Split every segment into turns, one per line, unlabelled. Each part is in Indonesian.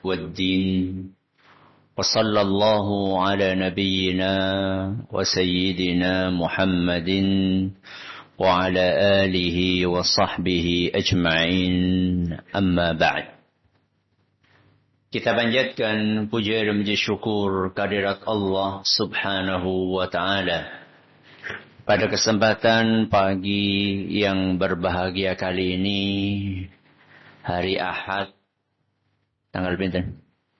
والدين وصلى الله على نبينا وسيدنا محمد وعلى آله وصحبه أجمعين أما بعد. Kita panjatkan puja dan puji syukur kehadirat Allah Subhanahu wa taala. Pada kesempatan pagi yang berbahagia kali ini, hari Ahad, tanggal pinten?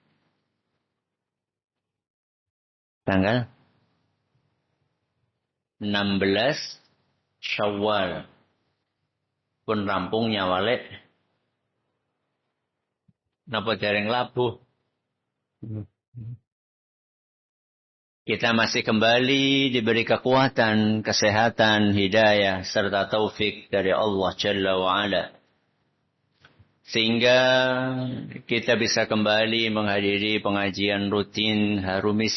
Tanggal 16 Syawal. Pun rampung nyawale. Napa dereng labuh? Kita masih kembali diberi kekuatan, kesehatan, hidayah, serta taufik dari Allah Jalla wa'ala. Sehingga kita bisa kembali menghadiri pengajian rutin Harumis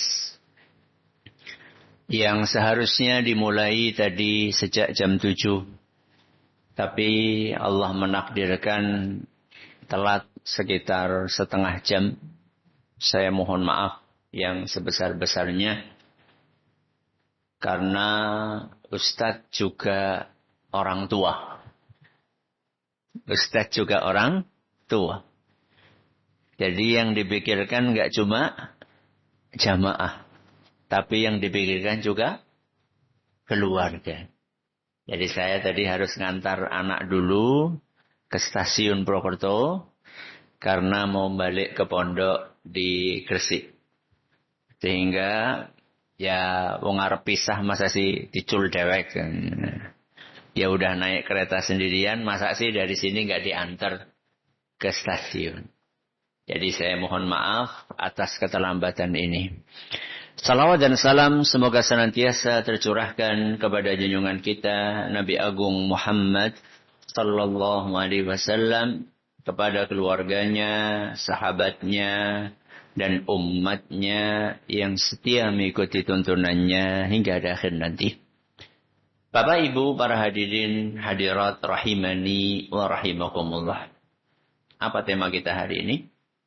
yang seharusnya dimulai tadi sejak jam 7. Tapi Allah menakdirkan telat sekitar setengah jam. Saya mohon maaf yang sebesar-besarnya. Karena Ustadz juga orang tua. Ustadz juga orang tua. Jadi yang dipikirkan nggak cuma jamaah. Tapi yang dipikirkan juga keluarga. Jadi saya tadi harus ngantar anak dulu ke stasiun Purwokerto. Karena mau balik ke pondok di Gresik. Sehingga ya wong arep pisah masa sih dicul dewek. Ya udah naik kereta sendirian, masa sih dari sini nggak diantar ke stasiun. Jadi saya mohon maaf atas keterlambatan ini. Salawat dan salam semoga senantiasa tercurahkan kepada junjungan kita Nabi Agung Muhammad sallallahu alaihi wasallam, kepada keluarganya, sahabatnya, dan umatnya yang setia mengikuti tuntunannya hingga akhir nanti. Bapak Ibu para hadirin hadirat rahimani wa rahimakumullah. Apa tema kita hari ini?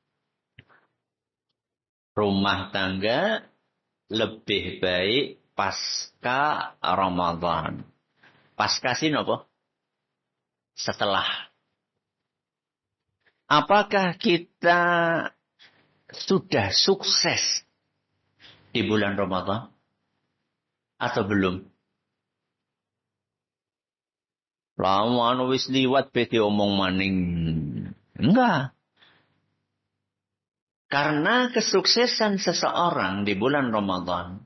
Rumah tangga lebih baik pasca Ramadan. Pasca sih apa? Setelah. Apakah kita sudah sukses di bulan Ramadan? Atau belum? Lawan wis liwat beti omong maning. Enggak. Karena kesuksesan seseorang di bulan Ramadan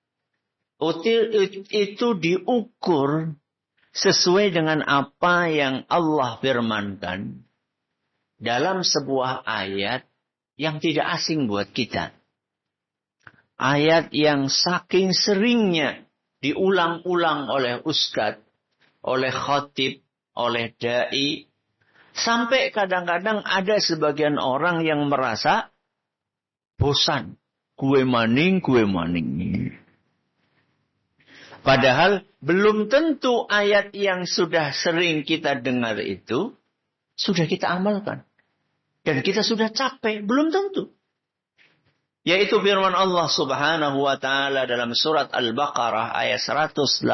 itu diukur sesuai dengan apa yang Allah firmankan dalam sebuah ayat yang tidak asing buat kita. Ayat yang saking seringnya diulang-ulang oleh ustadz, oleh khatib, oleh da'i. Sampai kadang-kadang ada sebagian orang yang merasa bosan. Gue maning. Padahal belum tentu ayat yang sudah sering kita dengar itu sudah kita amalkan. Dan kita sudah capek. Belum tentu. Yaitu firman Allah Subhanahu wa ta'ala dalam surat Al-Baqarah ayat 183.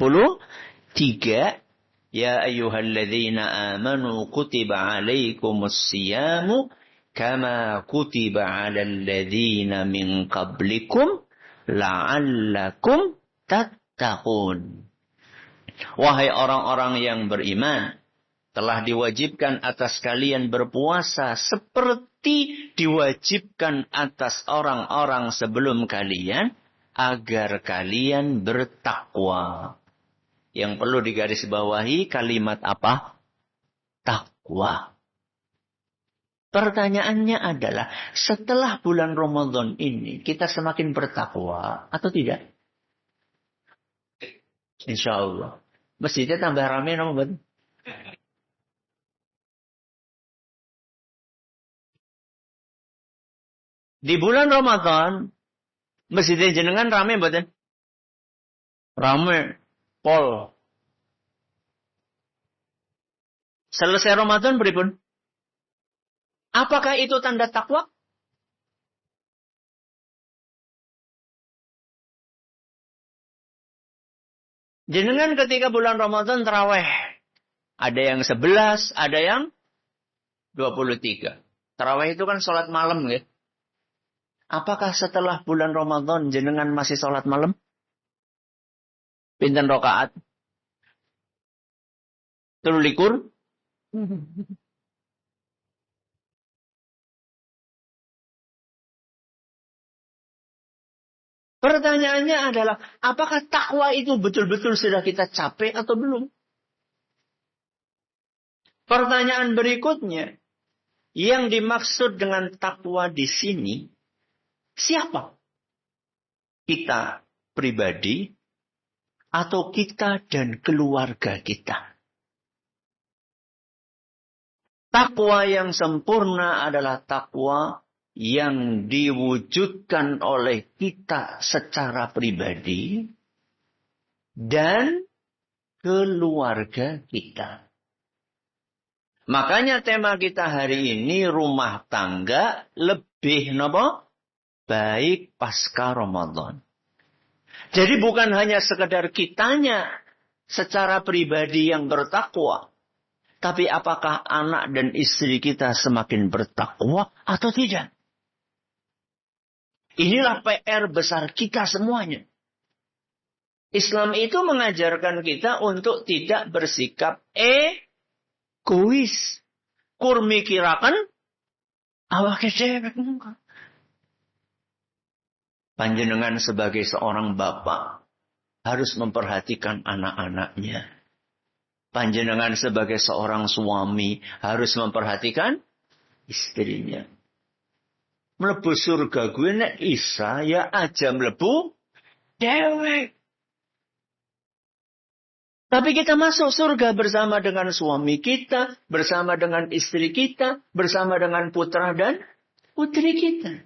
Ya ayyuhalladzina amanu kutiba alaikumus siyamu kama kutiba alal ladzina min qablikum la'allakum tattaqun. Wahai orang-orang yang beriman, telah diwajibkan atas kalian berpuasa seperti diwajibkan atas orang-orang sebelum kalian agar kalian bertakwa. Yang perlu digarisbawahi kalimat apa? Takwa. Pertanyaannya adalah setelah bulan Ramadan ini kita semakin bertakwa atau tidak? Insya Allah. Masjidnya tambah ramai nama. Di bulan Ramadan, masjid jenengan rame mboten? Rame, pol. Selesai Ramadan beripun? Apakah itu tanda takwa? Jenengan ketika bulan Ramadan taraweh. Ada yang 11, ada yang 23. Taraweh itu kan sholat malam ya. Apakah setelah bulan Ramadan jenengan masih sholat malam? Pinten rakaat? 23? Pertanyaannya adalah, apakah takwa itu betul-betul sudah kita capai atau belum? Pertanyaan berikutnya, yang dimaksud dengan takwa di sini, siapa? Kita pribadi atau kita dan keluarga kita? Takwa yang sempurna adalah takwa yang diwujudkan oleh kita secara pribadi dan keluarga kita. Makanya tema kita hari ini rumah tangga lebih baik pasca Ramadan. Jadi bukan hanya sekedar kitanya secara pribadi yang bertakwa. Tapi apakah anak dan istri kita semakin bertakwa atau tidak? Inilah PR besar kita semuanya. Islam itu mengajarkan kita untuk tidak bersikap egois. Kur mikirakan awak dewek. Panjenengan sebagai seorang bapak harus memperhatikan anak-anaknya. Panjenengan sebagai seorang suami harus memperhatikan istrinya. Mlebu surga gue nek isa ya aja mlebu dewek. Tapi kita masuk surga bersama dengan suami kita, bersama dengan istri kita, bersama dengan putra dan putri kita.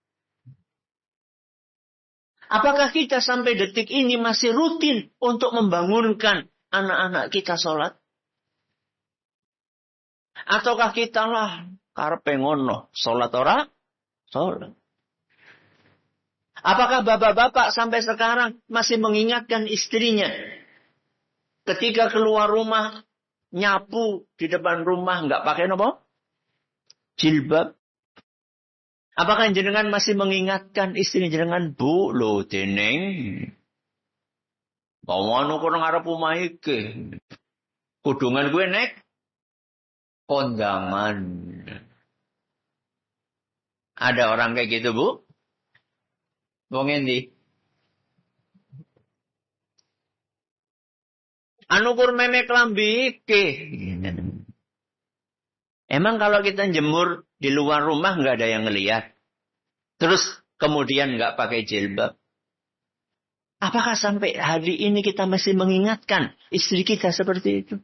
Apakah kita sampai detik ini masih rutin untuk membangunkan anak-anak kita sholat? Ataukah kita lah karepe ngono, sholat ora? Sholat. Apakah bapak-bapak sampai sekarang masih mengingatkan istrinya ketika keluar rumah nyapu di depan rumah nggak pakai apa? Jilbab? Apakah jenengan masih mengingatkan istri jenengan, Bu, lo deneng bawanu kono ngarep omah iki. Kudungan gue nek kondangan. Ada orang kayak gitu, Bu? Wong endi? Anu kur meme klambi iki. Emang kalau kita jemur di luar rumah nggak ada yang ngelihat? Terus kemudian nggak pakai jilbab? Apakah sampai hari ini kita masih mengingatkan istri kita seperti itu?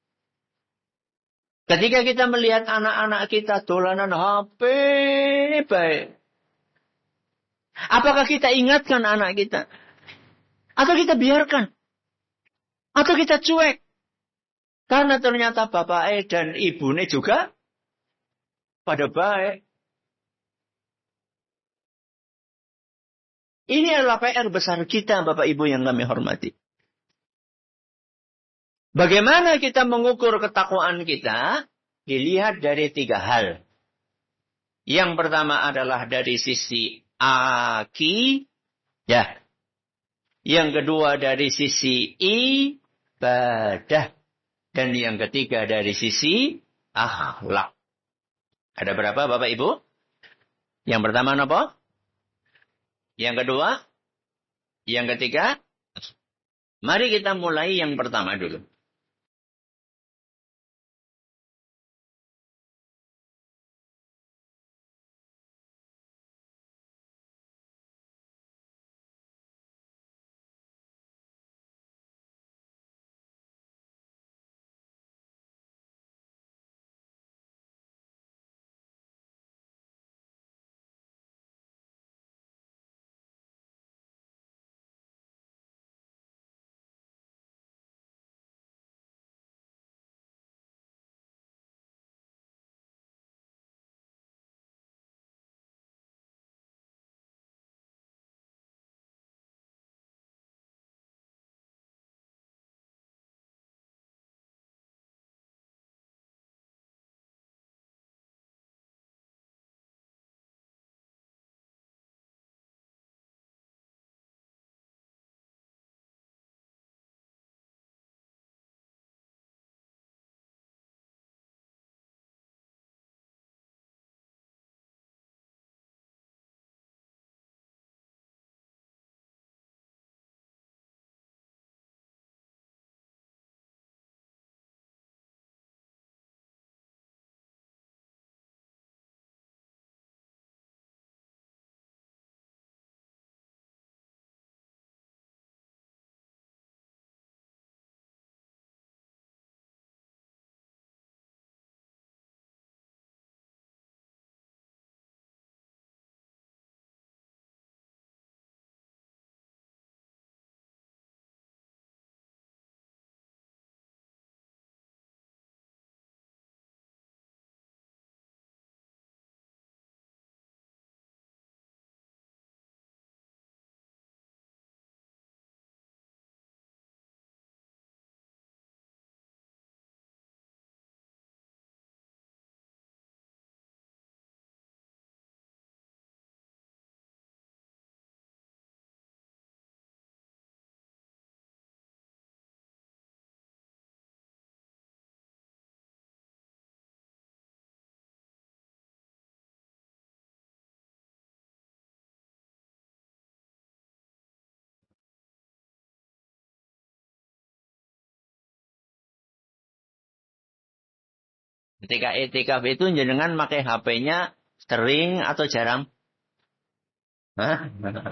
Ketika kita melihat anak-anak kita dolanan HP baik. Apakah kita ingatkan anak kita? Atau kita biarkan? Atau kita cuek? Karena ternyata bapak dan ibunya juga pada baik. Ini adalah PR besar kita, Bapak Ibu yang kami hormati. Bagaimana kita mengukur ketakwaan kita? Dilihat dari 3 hal. Yang pertama adalah dari sisi akidah. Yang kedua dari sisi ibadah. Dan yang ketiga dari sisi akhlak. Ada berapa Bapak Ibu? Yang pertama apa? Yang kedua? Yang ketiga? Mari kita mulai yang pertama dulu. Ketika i'tikaf itu jenengan pakai HP-nya sering atau jarang? Hah?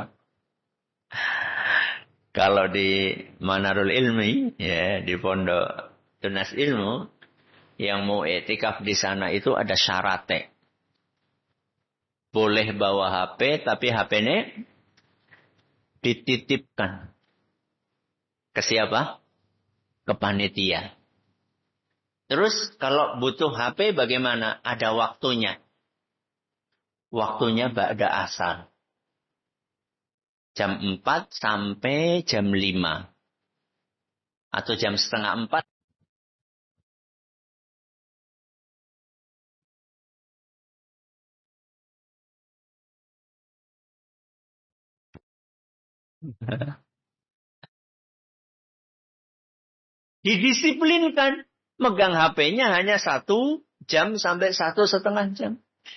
Kalau di Manarul Ilmi, ya, di Pondok Tunas Ilmu, yang mau i'tikaf di sana itu ada syaratnya. Boleh bawa HP, tapi HP-nya dititipkan. Ke siapa? Ke panitia. Terus kalau butuh HP bagaimana? Ada waktunya. Waktunya ba'da asar. Jam 4 sampai jam 5. Atau jam setengah 4. Didisiplinkan. Megang HP-nya hanya 1 jam sampai 1,5 jam.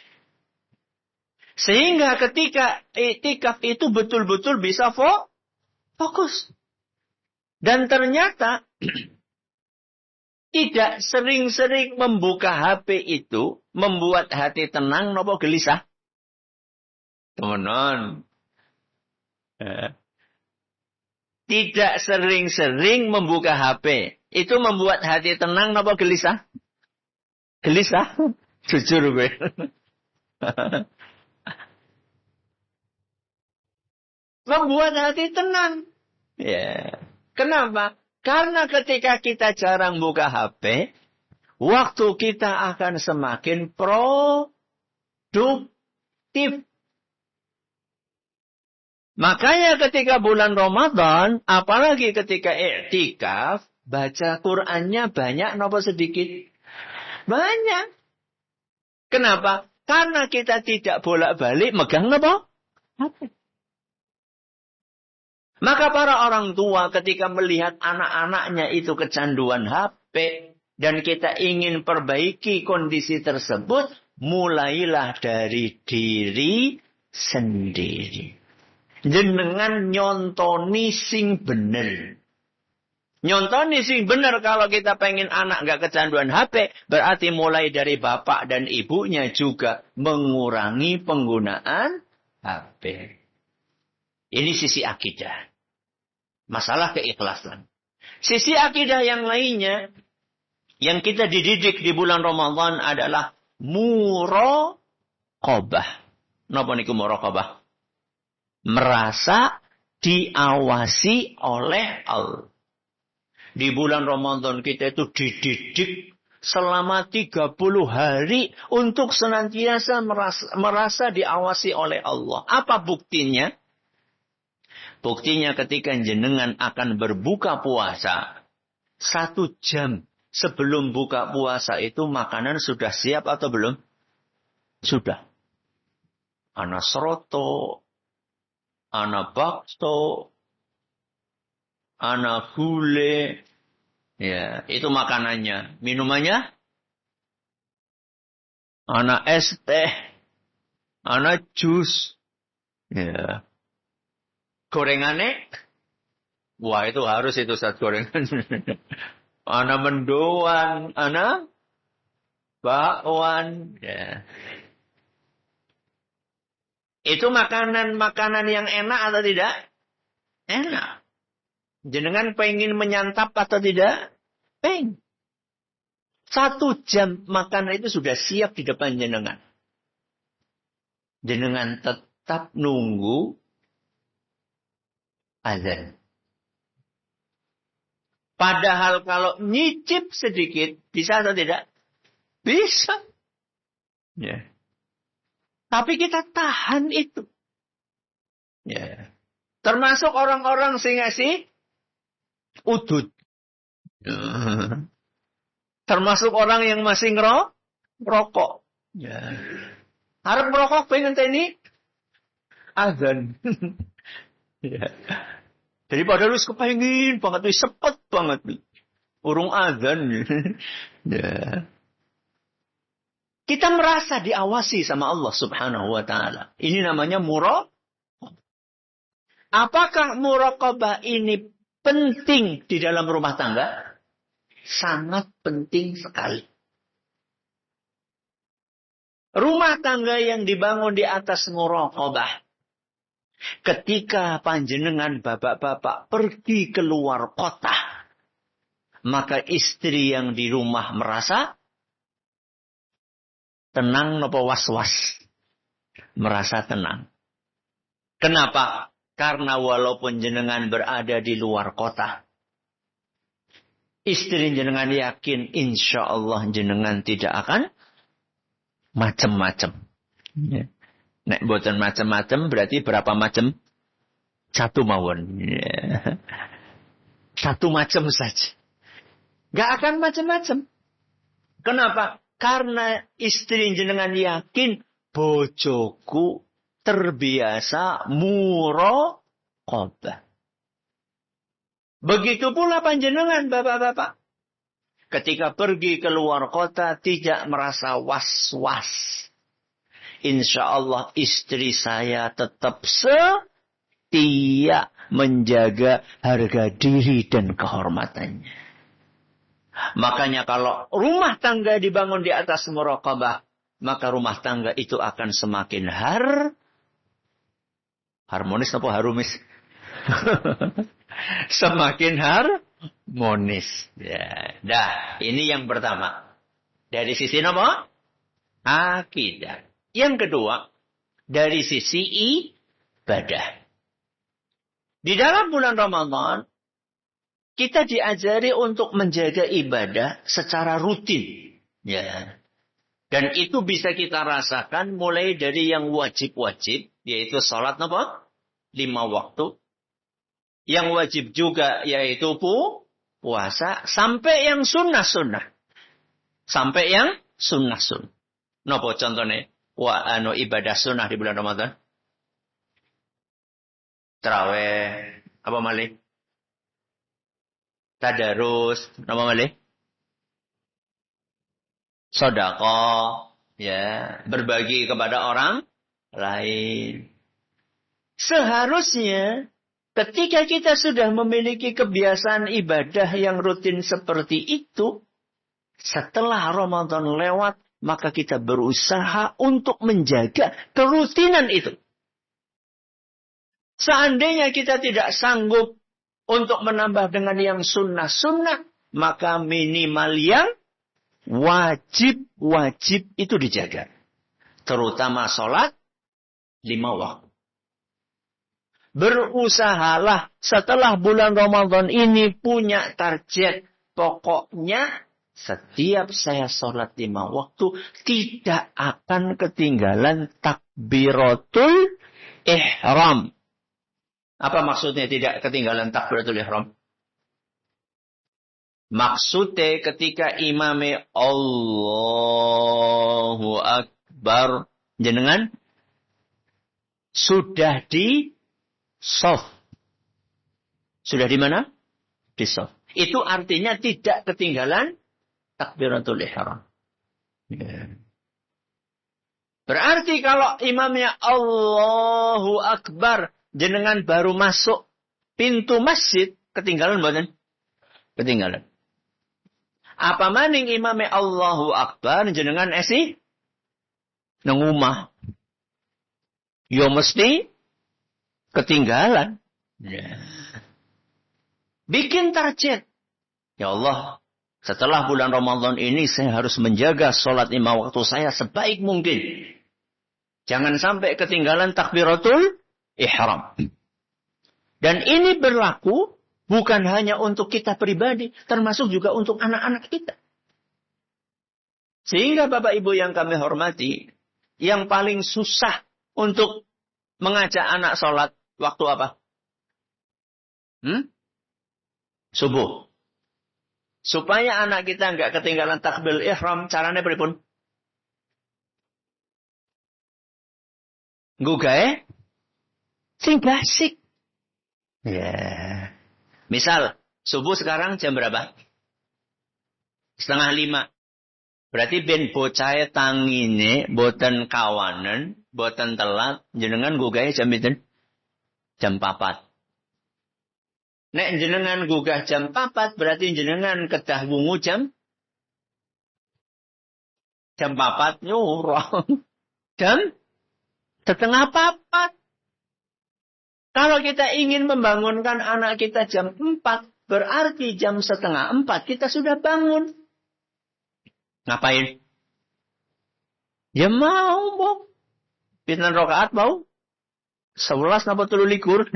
Sehingga ketika i'tikaf itu betul-betul bisa fokus. Dan ternyata tidak sering-sering membuka HP itu membuat hati tenang nopo gelisah. Temenan. Tidak sering-sering membuka HP. Itu membuat hati tenang nopo gelisah? Gelisah? Jujur gue. Membuat hati tenang. Ya. Kenapa? Karena ketika kita jarang buka HP, waktu kita akan semakin produktif. Makanya ketika bulan Ramadan, apalagi ketika i'tikaf, baca Qur'annya banyak nopo sedikit? Banyak. Kenapa? Karena kita tidak bolak-balik megang nopo? HP. Maka para orang tua ketika melihat anak-anaknya itu kecanduan HP, dan kita ingin perbaiki kondisi tersebut, mulailah dari diri sendiri. Jenengan nyontoni sing bener. Nyontoni sing bener kalau kita pengen anak gak kecanduan HP. Berarti mulai dari bapak dan ibunya juga mengurangi penggunaan HP. Ini sisi akidah. Masalah keikhlasan. Sisi akidah yang lainnya. Yang kita dididik di bulan Ramadan adalah muraqabah. Napa niku muraqabah? Merasa diawasi oleh Allah. Di bulan Ramadan kita itu dididik selama 30 hari untuk senantiasa merasa diawasi oleh Allah. Apa buktinya? Buktinya ketika jenengan akan berbuka puasa, 1 jam sebelum buka puasa itu makanan sudah siap atau belum? Sudah. Ana seroto, ana bakso, ana gule, ya, itu makanannya. Minumannya, ana es teh, ana jus, ya. Gorengannya, wah itu harus itu saat gorengan. Ana mendoan, ana bakwan, ya. Itu makanan-makanan yang enak atau tidak? Enak. Jenengan pengen menyantap atau tidak? Pengen. 1 jam makanan itu sudah siap di depan jenengan. Jenengan tetap nunggu azan. Padahal kalau nyicip sedikit, bisa atau tidak? Bisa. Ya. Tapi kita tahan itu. Ya. Termasuk orang-orang sing ngasih udut. Termasuk orang yang masih ngerokok. Ya. Harap merokok pengen ini azan. Ya. Daripada lu kepengin banget, sepet banget. Urung azan. Ya. Kita merasa diawasi sama Allah subhanahu wa ta'ala. Ini namanya muraqabah. Apakah muraqabah ini penting di dalam rumah tangga? Sangat penting sekali. Rumah tangga yang dibangun di atas muraqabah. Ketika panjenengan bapak-bapak pergi keluar kota, maka istri yang di rumah merasa tenang napa was-was? Merasa tenang. Kenapa? Karena walaupun jenengan berada di luar kota, istri jenengan yakin insya Allah jenengan tidak akan macam-macam. Ya. Nek buatan macam-macam berarti berapa macam? Satu mawon. Ya. Satu macam saja. Gak akan macam-macam. Kenapa? Karena istri jenengan yakin bojoku terbiasa muraqabah. Begitu pula panjenengan bapak-bapak. Ketika pergi keluar kota tidak merasa was-was. Insya Allah istri saya tetap setia menjaga harga diri dan kehormatannya. Makanya kalau rumah tangga dibangun di atas muraqabah, maka rumah tangga itu akan semakin harmonis atau harumis? Semakin harmonis. Ya. Dah, ini yang pertama. Dari sisi apa? Akidah. Yang kedua, dari sisi ibadah. Di dalam bulan Ramadan, kita diajari untuk menjaga ibadah secara rutin. Ya. Dan itu bisa kita rasakan mulai dari yang wajib-wajib, yaitu sholat apa? 5 waktu. Yang wajib juga yaitu puasa. Sampai yang sunnah-sunnah. Sampai yang sunnah-sunnah. Napa contohnya? Ibadah sunnah di bulan Ramadan. Tarawih. Apa malih? Tadarus. Apa malih? Sedekah. Ya. Berbagi kepada orang lain. Seharusnya ketika kita sudah memiliki kebiasaan ibadah yang rutin seperti itu, setelah Ramadan lewat, maka kita berusaha untuk menjaga kerutinan itu. Seandainya kita tidak sanggup untuk menambah dengan yang sunnah-sunnah, maka minimal yang wajib-wajib itu dijaga. Terutama sholat 5 waktu. Berusahalah setelah bulan Ramadan ini punya target. Pokoknya setiap saya sholat 5 waktu tidak akan ketinggalan takbiratul ihram. Apa maksudnya tidak ketinggalan takbiratul ihram? Maksudnya ketika imame Allahu Akbar, jenengan sudah di soft. Sudah di mana? Di soft. Itu artinya tidak ketinggalan takbiratul ihram. Ya. Berarti kalau imamnya Allahu Akbar, jenengan baru masuk pintu masjid, ketinggalan bukan? Ketinggalan. Apa maning imamnya Allahu Akbar, jenengan esi nang omah. Ya mesti ketinggalan. Ya. Bikin target. Ya Allah, setelah bulan Ramadan ini saya harus menjaga sholat 5 waktu saya sebaik mungkin. Jangan sampai ketinggalan takbiratul ihram. Dan ini berlaku bukan hanya untuk kita pribadi, termasuk juga untuk anak-anak kita. Sehingga Bapak Ibu yang kami hormati, yang paling susah untuk mengajak anak sholat waktu apa? Subuh. Supaya anak kita enggak ketinggalan takbir ihram, caranya pripun? Nggugahe sing basic. Ya. Misal, subuh sekarang jam berapa? 4:30. Berarti ben bocahe tangine boten kawanen, boten telat, jenengan nggugahe jam pinten? Jam 4. Nek jenengan gugah jam 4, berarti jenengan kedah wungu jam Jam 4 nyuruh. Jam setengah 4. Kalau kita ingin membangunkan anak kita jam 4, berarti jam setengah 4 kita sudah bangun. Ngapain? Ya mau, Bang. Pinten rakaat mau? 11 napa 23?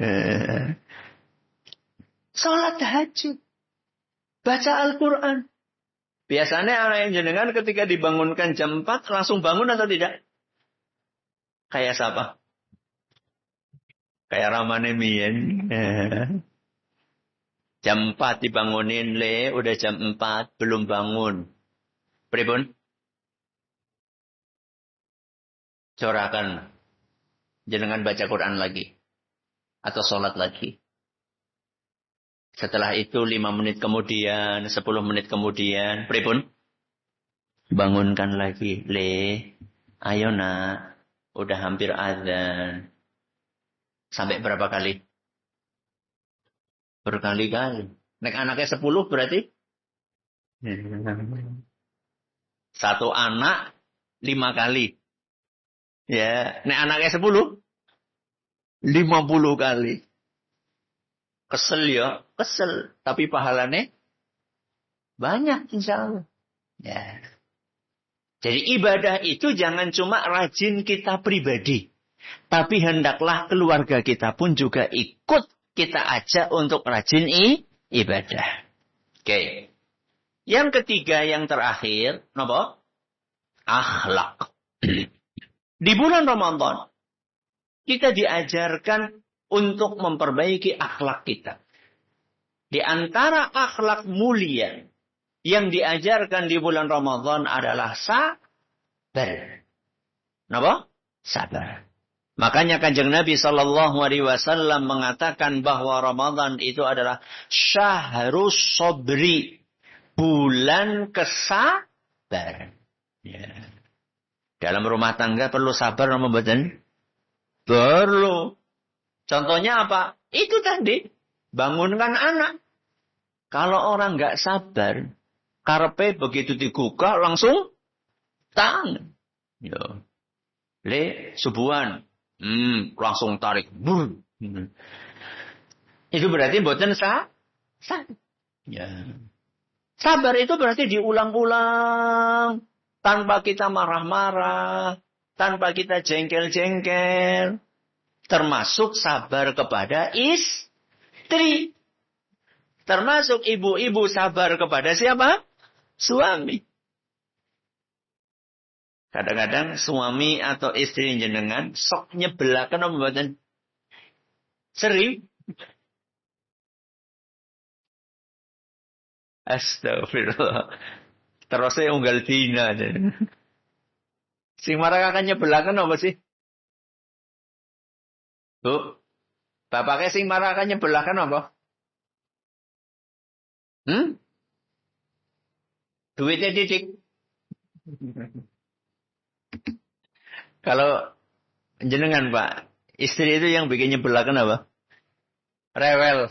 Salat tahajud. Baca Al-Quran. Biasanya anak yang jenengan ketika dibangunkan jam 4 langsung bangun atau tidak? Kayak siapa? Kayak Ramane Mien. Jam 4 dibangunin, udah jam 4 belum bangun. Pripun? Corakan. Jenengan baca Quran lagi. Atau sholat lagi. Setelah itu 5 menit kemudian, 10 menit kemudian, pripun? Bangunkan lagi. Ayo nak. Udah hampir azan. Sampai berapa kali? Berkali-kali. Nek anaknya 10 berarti? Satu anak 5 kali. Ya, nek anaknya 10? 50 kali. Kesel ya, kesel. Tapi pahalanya banyak insya Allah. Ya. Jadi ibadah itu jangan cuma rajin kita pribadi. Tapi hendaklah keluarga kita pun juga ikut kita ajak untuk rajin ibadah. Oke. Yang ketiga, yang terakhir, apa? Akhlak. Di bulan Ramadan, kita diajarkan untuk memperbaiki akhlak kita. Di antara akhlak mulia yang diajarkan di bulan Ramadan adalah sabar. Kenapa? Sabar. Makanya Kanjeng Nabi SAW mengatakan bahwa Ramadan itu adalah syahrus sobri. Bulan kesabaran. Ya. Dalam rumah tangga perlu sabar sama mboten? Perlu. Contohnya apa? Itu tadi. Bangunkan anak. Kalau orang nggak sabar, karepe begitu digugah langsung tangan. Ya. Subuhan. Langsung tarik. Itu berarti mboten sabar. Ya. Sabar itu berarti diulang-ulang. Tanpa kita marah-marah. Tanpa kita jengkel-jengkel. Termasuk sabar kepada istri. Termasuk ibu-ibu sabar kepada siapa? Suami. Kadang-kadang suami atau istri jenengan sok nyebelaken apa mboten? Sering. Astagfirullah. Terusnya unggal dina. Sing marah kakak nyebelaken apa sih? Bu, bapaknya sing marah kakak nyebelaken apa? Duitnya didik. Kalau jenengan Pak, istri itu yang bikin nyebelaken apa? Rewel.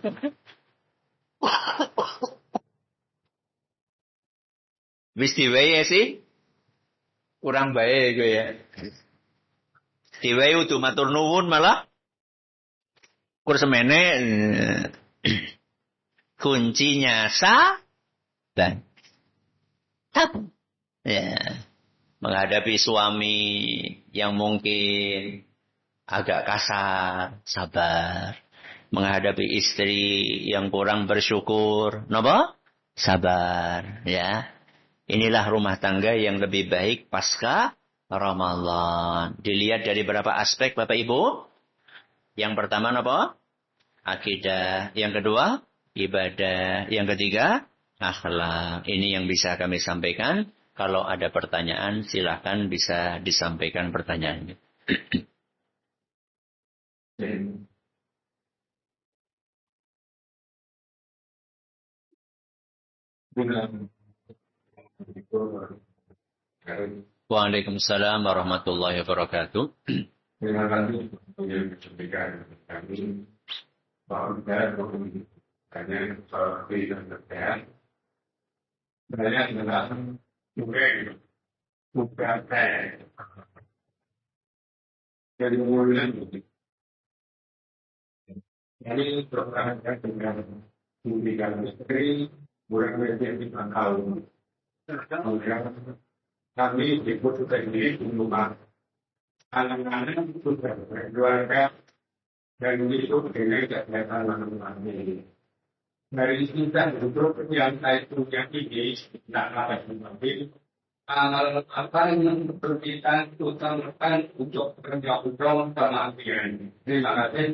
Wis diwehi sih. Kurang baik gue ya. Diwehi udah matur nuwun malah. Kur semene. Kuncinya sabar. Tabung. Ya. Menghadapi suami yang mungkin agak kasar, sabar. Menghadapi istri yang kurang bersyukur, napa? Sabar, ya. Inilah rumah tangga yang lebih baik pasca Ramadan. Dilihat dari berapa aspek Bapak Ibu? Yang pertama napa? Akidah. Yang kedua, ibadah. Yang ketiga, akhlak. Ini yang bisa kami sampaikan. Kalau ada pertanyaan, silakan bisa disampaikan pertanyaannya. Waalaikumsalam warahmatullahi wabarakatuh.
Terima kasih untuk yang disampaikan kami. Bahwa kita karena soal dan sehat. Sebenarnya adalah juga bukan dari mulai jadi berkaitan dengan pendidikan istri, bukan menjadi akal. Kemudian kami ikut juga ini untuk anak-anak juga keluarga dan itu dengan kegiatan kami. Dari kita untuk yang saya punya ini tidak dapat mengambil apa yang kita utamakan untuk kerja-kerja kematian. Terima kasih.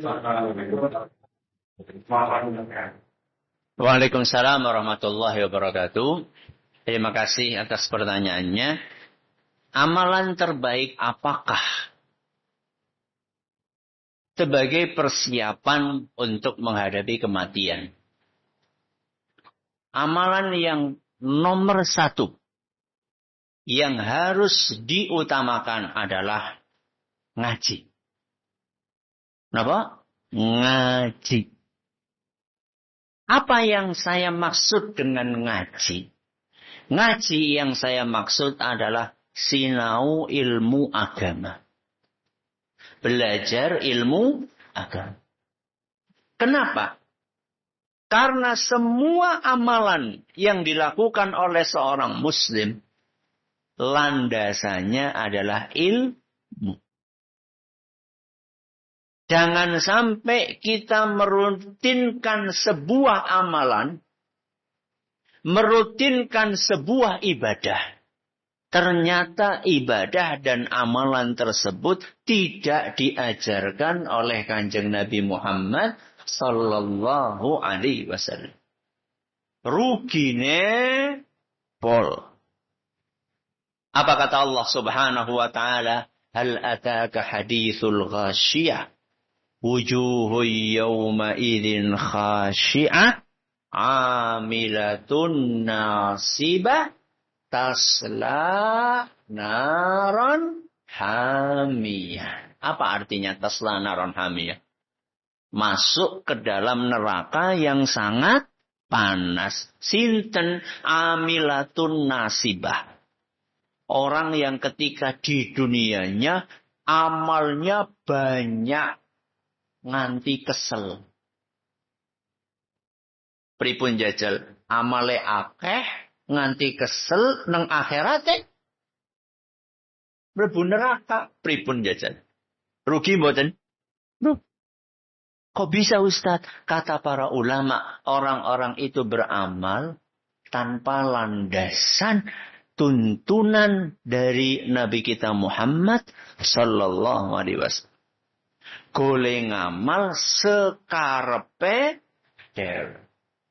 Waalaikumsalam warahmatullahi wabarakatuh. Terima kasih atas pertanyaannya. Amalan terbaik apakah sebagai persiapan untuk menghadapi kematian? Amalan yang nomor satu yang harus diutamakan adalah ngaji. Kenapa? Ngaji. Apa yang saya maksud dengan ngaji? Ngaji yang saya maksud adalah sinau ilmu agama. Belajar ilmu agama. Kenapa? Karena semua amalan yang dilakukan oleh seorang muslim, landasannya adalah ilmu. Jangan sampai kita merutinkan sebuah amalan, merutinkan sebuah ibadah. Ternyata ibadah dan amalan tersebut tidak diajarkan oleh Kanjeng Nabi Muhammad sallallahu alaihi wasallam. Rugine pol. Apa kata Allah Subhanahu wa taala? Hal ataka hadithul ghashiyah. Wujuhu yawma idzin khashi'ah. Amilatun nasibah. Tasla naron hamiyah. Apa artinya tasla naron hamiyah? Masuk ke dalam neraka yang sangat panas. Sinten amilatun nasibah. Orang yang ketika di dunianya amalnya banyak nganti kesel. Pripun jajal amale akeh nganti kesel nang akhirate mlebu neraka. Pripun jajal? Rugi mboten? Kok bisa Ustaz? Kata para ulama, orang-orang itu beramal tanpa landasan tuntunan dari Nabi kita Muhammad sallallahu alaihi wasallam. Golek ngamal sekarepe dhewe.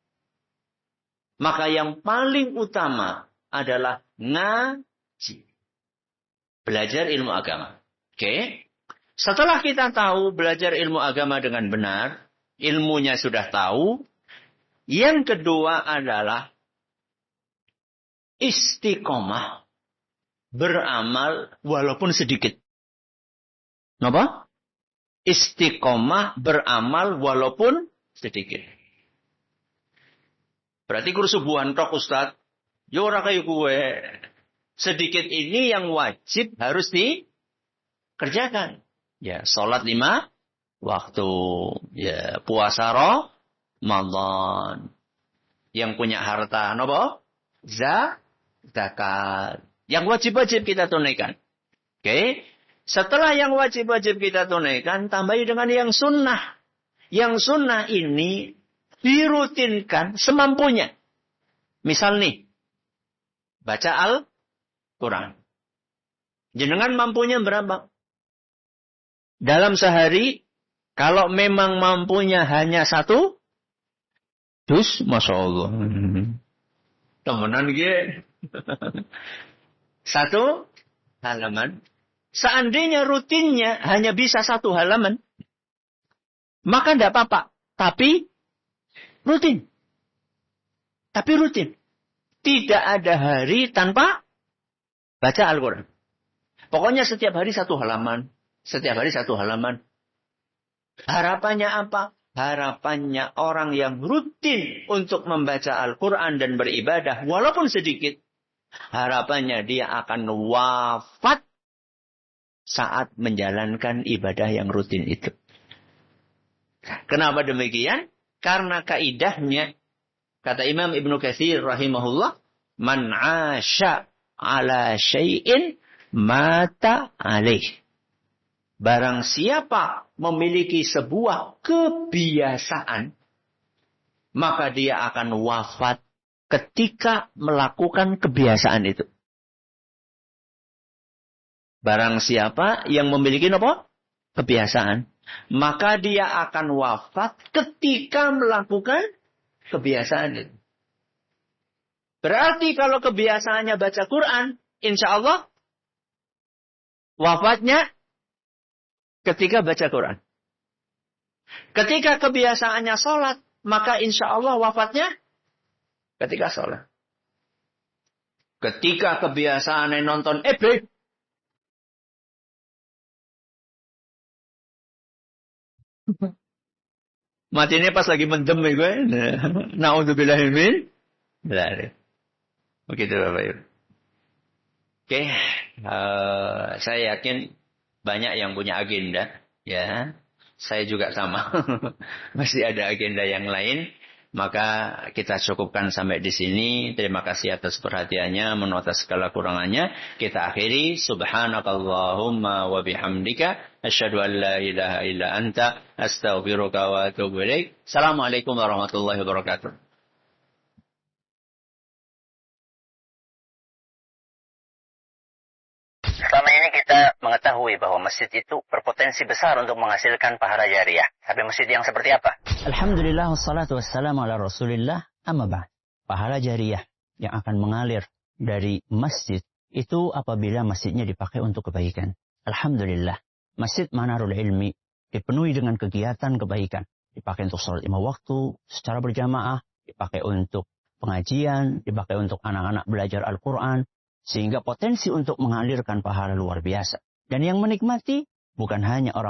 Maka yang paling utama adalah ngaji. Belajar ilmu agama. Oke? Setelah kita tahu belajar ilmu agama dengan benar, ilmunya sudah tahu, yang kedua adalah istiqomah beramal walaupun sedikit. Kenapa? Istiqomah beramal walaupun sedikit. Berarti kursubuhan tok Ustaz. Yo ora kaya kowe. Sedikit ini yang wajib harus dikerjakan. Ya, salat 5 waktu, ya puasa Ramadan. Yang punya harta napa? Zakat. Yang wajib-wajib kita tunaikan. Oke? Setelah yang wajib-wajib kita tunaikan, tambahi dengan yang sunnah. Yang sunnah ini dirutinkan semampunya. Misal nih, baca Al-Quran. Jenengan mampunya berapa? Dalam sehari, kalau memang mampunya hanya 1 juz, Masya Allah. Temenan gitu. 1 halaman. Seandainya rutinnya hanya bisa 1 halaman, maka tidak apa-apa. Tapi rutin. Tidak ada hari tanpa baca Al-Quran. Pokoknya setiap hari 1 halaman. Harapannya apa? Harapannya orang yang rutin untuk membaca Al-Quran dan beribadah walaupun sedikit. Harapannya dia akan wafat saat menjalankan ibadah yang rutin itu. Kenapa demikian? Karena kaidahnya, kata Imam Ibnu Katsir rahimahullah, man 'asha 'ala syai'in mata 'alaih. Barang siapa memiliki sebuah kebiasaan, maka dia akan wafat ketika melakukan kebiasaan itu. Barang siapa yang memiliki apa? Kebiasaan, maka dia akan wafat ketika melakukan kebiasaan itu. Berarti kalau kebiasaannya baca Quran, insya Allah wafatnya ketika baca Quran. Ketika kebiasaannya sholat, maka insya Allah wafatnya ketika sholat. Ketika kebiasaannya nonton FB, matinya pas lagi mendem gue. Na'udzubillahi min dzalik. Begitu Bapak Ibu. Oke, saya yakin banyak yang punya agenda, ya. Saya juga sama. Masih ada agenda yang lain. Maka kita cukupkan sampai di sini. Terima kasih atas perhatiannya, mohon atas segala kurangannya. Kita akhiri. Subhanakallahumma wa bihamdika asyhadu an la ilaha illa anta astaghfiruka wa atubu ilaik. Assalamualaikum warahmatullahi wabarakatuh.
Selama ini kita mengetahui bahwa masjid itu berpotensi besar untuk menghasilkan pahala jariah. Tapi masjid yang seperti apa?
Alhamdulillah wassalatu wassalamu ala Rasulillah, amma ba'd. Pahala jariah yang akan mengalir dari masjid itu apabila masjidnya dipakai untuk kebaikan. Alhamdulillah. Masjid Manarul Ilmi dipenuhi dengan kegiatan kebaikan. Dipakai untuk sholat 5 waktu secara berjamaah, dipakai untuk pengajian, dipakai untuk anak-anak belajar Al-Quran, sehingga potensi untuk mengalirkan pahala luar biasa. Dan yang menikmati bukan hanya orang